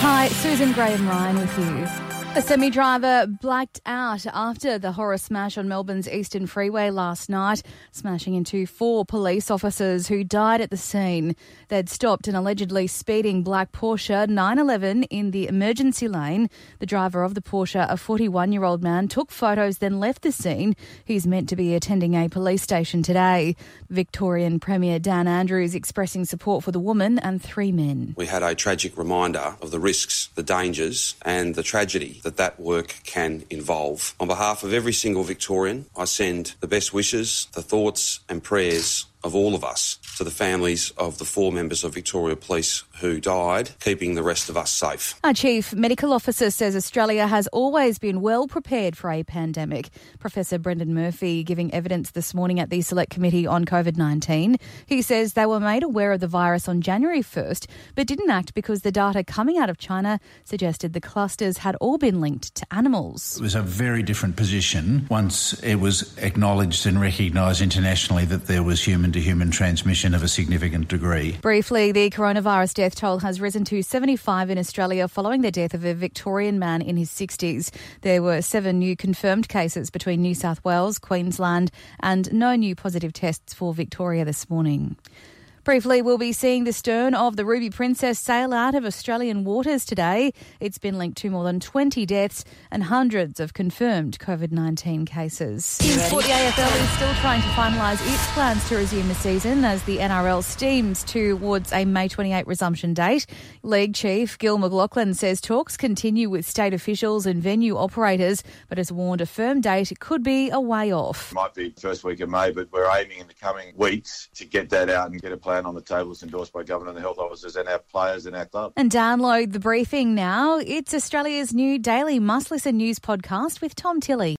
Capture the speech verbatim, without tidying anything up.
Hi, Susan Graham-Ryan with you. A semi-driver blacked out after the horror smash on Melbourne's Eastern Freeway last night, smashing into four police officers who died at the scene. They'd stopped an allegedly speeding black Porsche nine eleven in the emergency lane. The driver of the Porsche, a forty-one-year-old man, took photos, then left the scene. He's meant to be attending a police station today. Victorian Premier Dan Andrews expressing support for the woman and three men. We had a tragic reminder of the risks, the dangers and the tragedy that that work can involve. On behalf of every single Victorian, I send the best wishes, the thoughts and prayers of all of us to the families of the four members of Victoria Police who died, keeping the rest of us safe. Our Chief Medical Officer says Australia has always been well prepared for a pandemic. Professor Brendan Murphy giving evidence this morning at the Select Committee on COVID nineteen. He says they were made aware of the virus on January first, but didn't act because the data coming out of China suggested the clusters had all been linked to animals. It was a very different position once it was acknowledged and recognised internationally that there was human-to-human transmission of a significant degree. Briefly, the coronavirus death toll has risen to seventy-five in Australia following the death of a Victorian man in his sixties. There were seven new confirmed cases between New South Wales, Queensland and no new positive tests for Victoria this morning. Briefly, we'll be seeing the stern of the Ruby Princess sail out of Australian waters today. It's been linked to more than twenty deaths and hundreds of confirmed COVID nineteen cases. In sport, the A F L is still trying to finalise its plans to resume the season as the N R L steams towards a May twenty-eighth resumption date. League Chief Gil McLachlan says talks continue with state officials and venue operators, but has warned a firm date could be a way off. It might be first week of May, but we're aiming in the coming weeks to get that out and get a plan on the table that's endorsed by Governor and the health officers and our players and our club. And download The Briefing now. It's Australia's new daily must-listen news podcast with Tom Tilley.